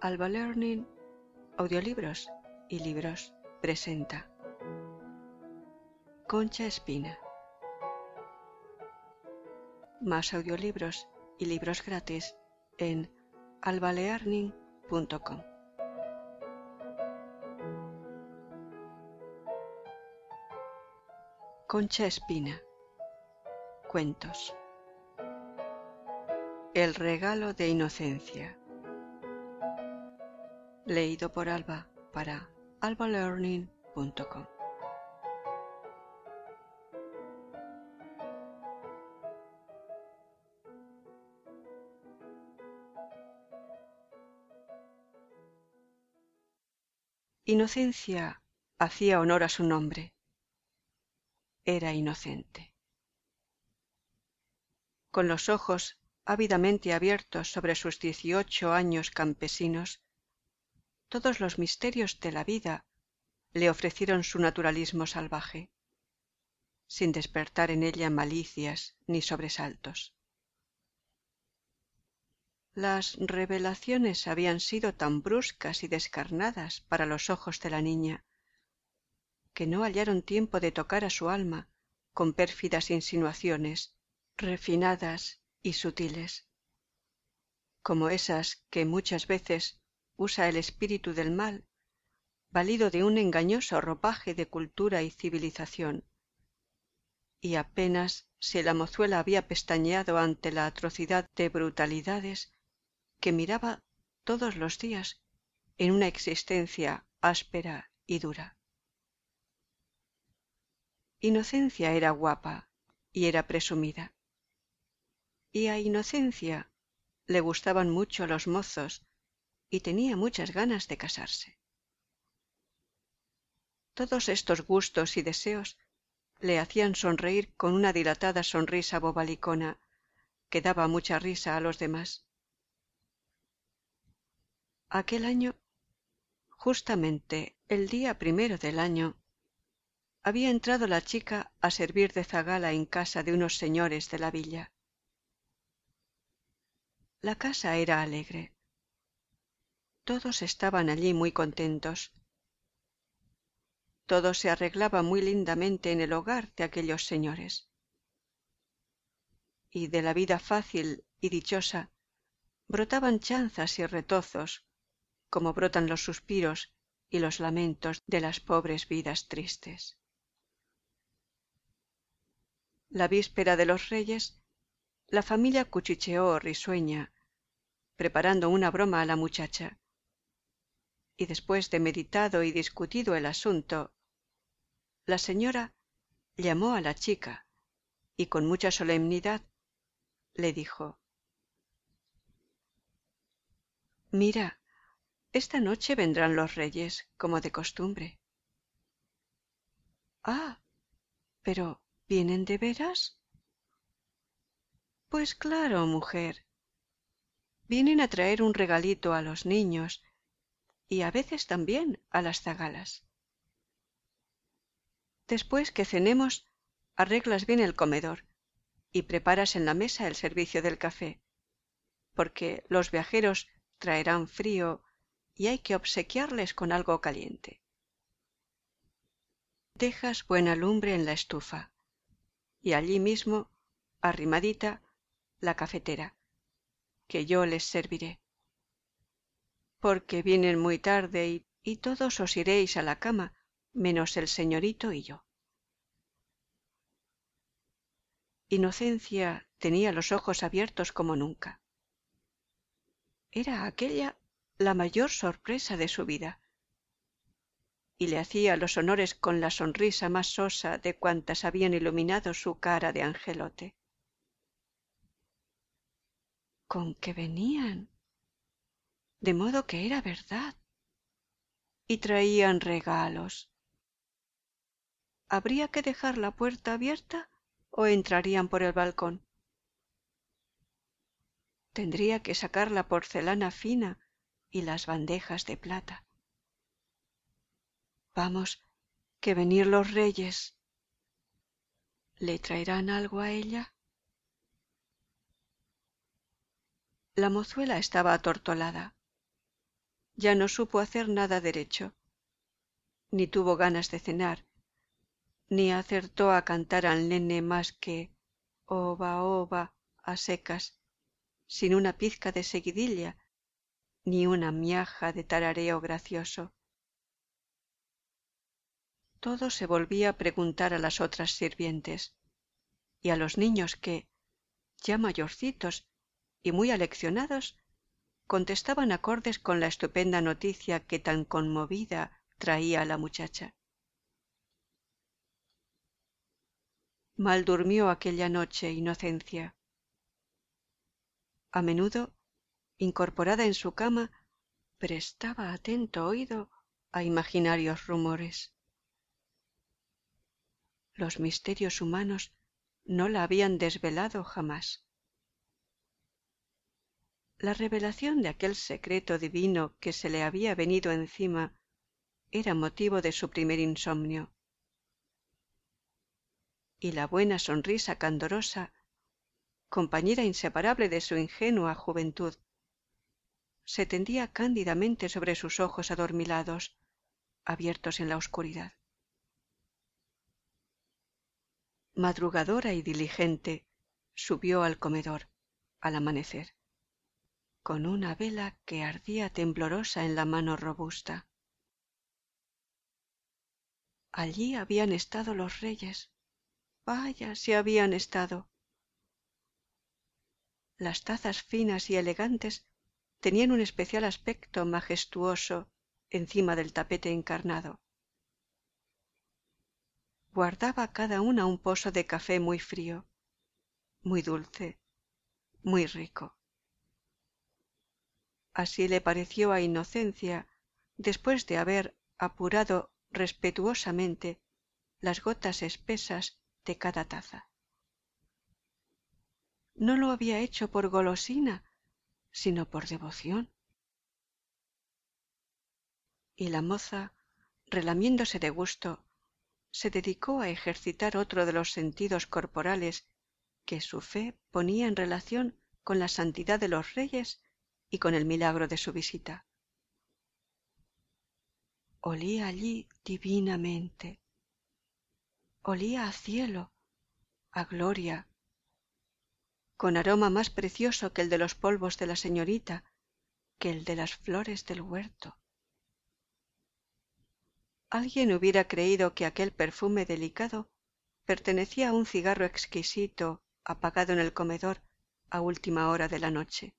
Alba Learning, Audiolibros y Libros presenta Concha Espina. Más audiolibros y libros gratis en albalearning.com. Concha Espina. Cuentos. El regalo de inocencia. Leído por Alba para albalearning.com. Inocencia hacía honor a su nombre. Era inocente. Con los ojos ávidamente abiertos sobre sus 18 años campesinos, todos los misterios de la vida le ofrecieron su naturalismo salvaje, sin despertar en ella malicias ni sobresaltos. Las revelaciones habían sido tan bruscas y descarnadas para los ojos de la niña, que no hallaron tiempo de tocar a su alma con pérfidas insinuaciones, refinadas y sutiles, como esas que muchas veces usa el espíritu del mal, valido de un engañoso ropaje de cultura y civilización, y apenas si la mozuela había pestañeado ante la atrocidad de brutalidades que miraba todos los días en una existencia áspera y dura. Inocencia era guapa y era presumida, y a Inocencia le gustaban mucho los mozos y tenía muchas ganas de casarse. Todos estos gustos y deseos le hacían sonreír con una dilatada sonrisa bobalicona que daba mucha risa a los demás. Aquel año, justamente el día primero del año, había entrado la chica a servir de zagala en casa de unos señores de la villa. La casa era alegre. Todos estaban allí muy contentos. Todo se arreglaba muy lindamente en el hogar de aquellos señores. Y de la vida fácil y dichosa brotaban chanzas y retozos, como brotan los suspiros y los lamentos de las pobres vidas tristes. La víspera de los Reyes, la familia cuchicheó risueña, preparando una broma a la muchacha, y después de meditado y discutido el asunto, la señora llamó a la chica y con mucha solemnidad le dijo: «Mira, esta noche vendrán los Reyes, como de costumbre». «Ah, pero ¿vienen de veras?» «Pues claro, mujer. Vienen a traer un regalito a los niños y a veces también a las zagalas. Después que cenemos, arreglas bien el comedor y preparas en la mesa el servicio del café, porque los viajeros traerán frío y hay que obsequiarles con algo caliente. Dejas buena lumbre en la estufa y allí mismo, arrimadita, la cafetera, que yo les serviré, porque vienen muy tarde y todos os iréis a la cama, menos el señorito y yo». Inocencia tenía los ojos abiertos como nunca. Era aquella la mayor sorpresa de su vida, y le hacía los honores con la sonrisa más sosa de cuantas habían iluminado su cara de angelote. Con que venían, de modo que era verdad, y traían regalos. ¿Habría que dejar la puerta abierta o entrarían por el balcón? Tendría que sacar la porcelana fina y las bandejas de plata. Vamos, que venir los Reyes. ¿Le traerán algo a ella? La mozuela estaba atortolada. ya no supo hacer nada derecho, ni tuvo ganas de cenar, ni acertó a cantar al nene más que oba, oba a secas, sin una pizca de seguidilla, ni una miaja de tarareo gracioso. Todo se volvía a preguntar a las otras sirvientes, y a los niños que, ya mayorcitos y muy aleccionados, contestaban acordes con la estupenda noticia que tan conmovida traía a la muchacha. Mal durmió aquella noche Inocencia. A menudo, incorporada en su cama, prestaba atento oído a imaginarios rumores. Los misterios humanos no la habían desvelado jamás. La revelación de aquel secreto divino que se le había venido encima era motivo de su primer insomnio. Y la buena sonrisa candorosa, compañera inseparable de su ingenua juventud, se tendía cándidamente sobre sus ojos adormilados, abiertos en la oscuridad. Madrugadora y diligente, subió al comedor, al amanecer, con una vela que ardía temblorosa en la mano robusta. Allí habían estado los reyes. Vaya si habían estado. Las tazas finas y elegantes tenían un especial aspecto majestuoso encima del tapete encarnado. Guardaba cada una un pozo de café muy frío, muy dulce, muy rico. Así le pareció a Inocencia, después de haber apurado respetuosamente las gotas espesas de cada taza. No lo había hecho por golosina, sino por devoción. Y la moza, relamiéndose de gusto, se dedicó a ejercitar otro de los sentidos corporales que su fe ponía en relación con la santidad de los reyes y con el milagro de su visita. Olía allí divinamente, olía a cielo, a gloria, con aroma más precioso que el de los polvos de la señorita, que el de las flores del huerto. Alguien hubiera creído que aquel perfume delicado pertenecía a un cigarro exquisito apagado en el comedor a última hora de la noche.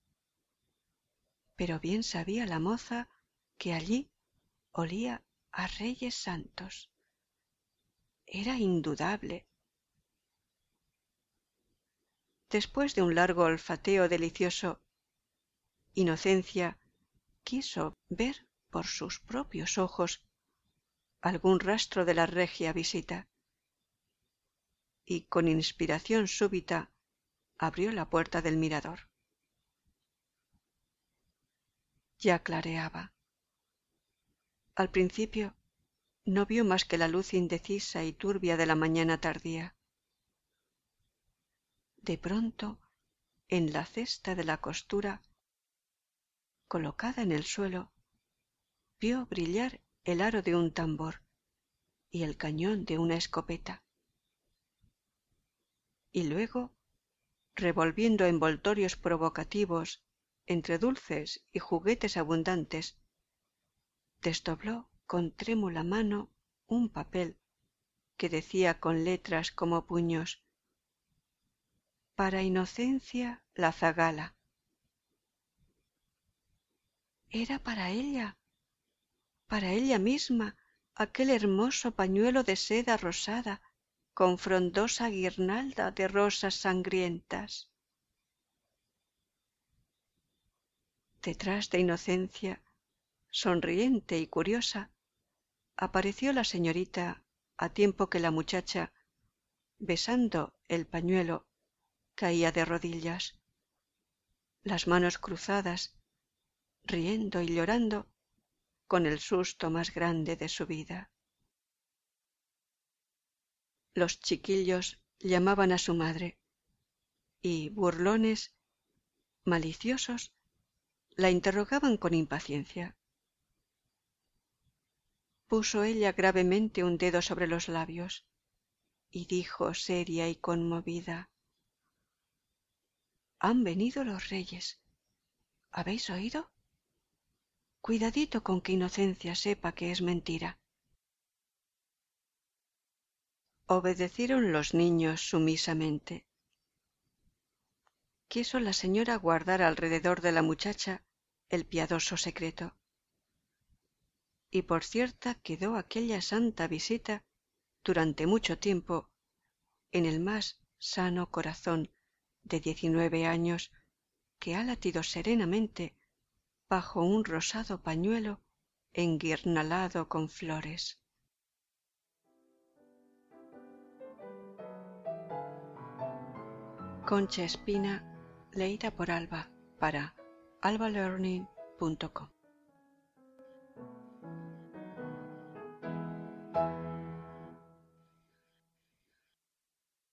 Pero bien sabía la moza que allí olía a reyes santos. Era indudable. Después de un largo olfateo delicioso, Inocencia quiso ver por sus propios ojos algún rastro de la regia visita, y con inspiración súbita abrió la puerta del mirador. Ya clareaba. Al principio no vio más que la luz indecisa y turbia de la mañana tardía. De pronto, en la cesta de la costura, colocada en el suelo, vio brillar el aro de un tambor y el cañón de una escopeta. Y luego, revolviendo envoltorios provocativos entre dulces y juguetes abundantes, desdobló con trémula mano un papel que decía con letras como puños: para Inocencia la Zagala. Era para ella misma, aquel hermoso pañuelo de seda rosada con frondosa guirnalda de rosas sangrientas. Detrás de Inocencia, sonriente y curiosa, apareció la señorita a tiempo que la muchacha, besando el pañuelo, caía de rodillas, las manos cruzadas, riendo y llorando con el susto más grande de su vida. Los chiquillos llamaban a su madre y, burlones, maliciosos, la interrogaban con impaciencia. Puso ella gravemente un dedo sobre los labios y dijo seria y conmovida: «Han venido los reyes. ¿Habéis oído? Cuidadito con que Inocencia sepa que es mentira». Obedecieron los niños sumisamente. Quiso la señora guardar alrededor de la muchacha el piadoso secreto. Y por cierta quedó aquella santa visita durante mucho tiempo en el más sano corazón de 19 años que ha latido serenamente bajo un rosado pañuelo enguirnalado con flores. Concha Espina, leída por Alba para albalearning.com.